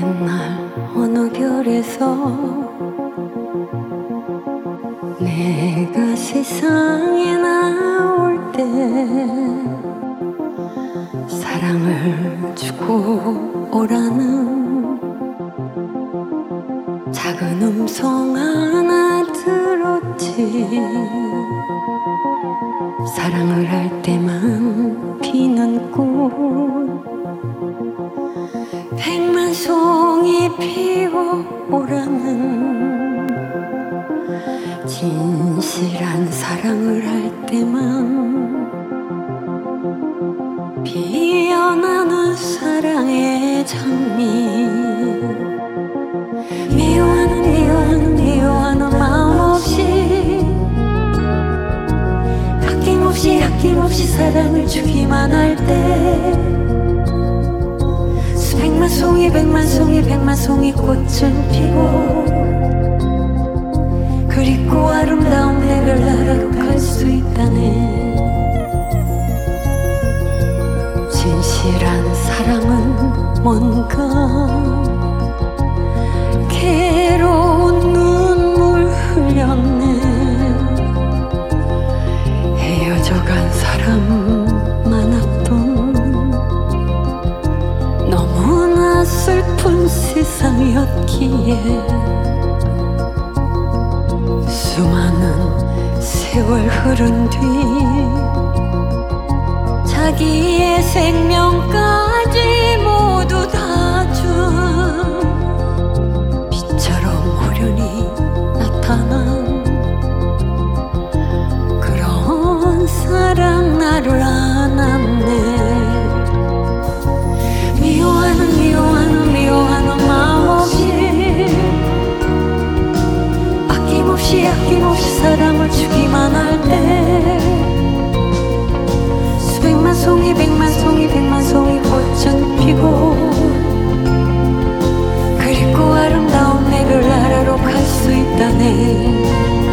옛날 어느 별에서 내가 세상에 나올 때 사랑을 주고 오라는 작은 음성 하나 들었지. 사랑을 할 때만 피는 꽃 백만 송이 피워오라는 진실한 사랑을 할 때만 피어나는 사랑의 장미. 미워하는 마음 없이 아낌없이 사랑을 주기만 할 때 수백만 송이 백만 송이 꽃은 피고 그립고 아름다운 내 별나라로 갈 수 있다네. 진실한 사랑은 뭔가 괴로운 눈물 흘렸네. 헤어져간 사람 많았던 너무나 슬픈 세상이었기에 수많은 세월 흐른 뒤 자기의 생명까지 모두 다 준 빛처럼 호련히 나타난 그런 사랑 나를 안았네. 미워하는 마음 없이 아낌없이 사랑을 주기만 할 때 수백만 송이 백만 송이 꽃은 피고 그립고 아름다운 내 별나라로 갈 수 있다네.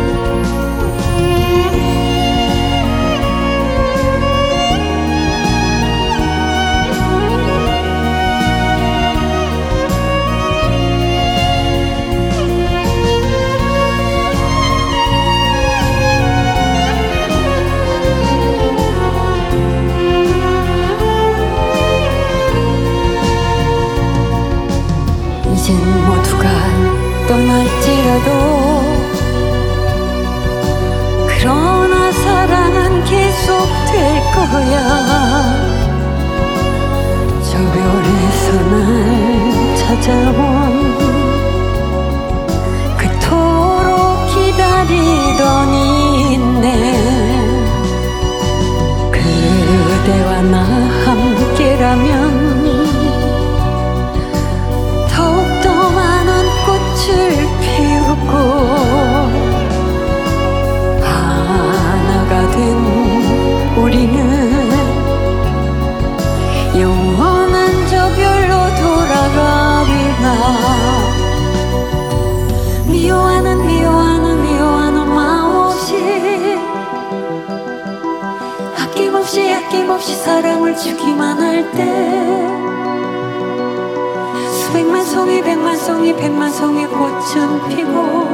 이젠 모두가 떠날지라도 그러나 사랑은 계속될 거야. 저 별에서 날 찾아온 그토록 기다리던 인내 그대와 나 함께라면 더욱더 많은 꽃을 피우고 하나가 된 우리는 영원한 저 별로 돌아가리라. 미워하는 마음 없이 아낌없이 사랑을 주기만 할 때 수백만 송이 백만 송이 꽃은 피고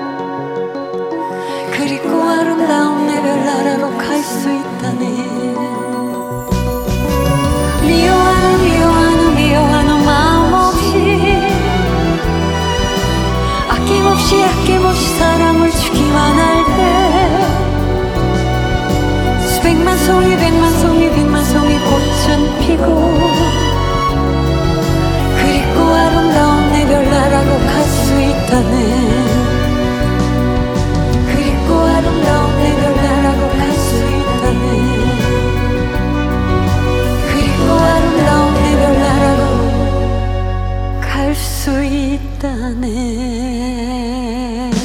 그립고 아름다운 내 별나라로 갈 수 있다네. 미워하는 마음 없이 아낌없이 사랑을 주기만 할 때 수백만 송이 백만 송이 꽃은 피고 그립고 아름다운 내 별나라로 갈 수 있다네. 그립고 아름다운 내 별나라로 갈 수 있다네. 그립고 아름다운 내 별나라로 갈 수 있다네.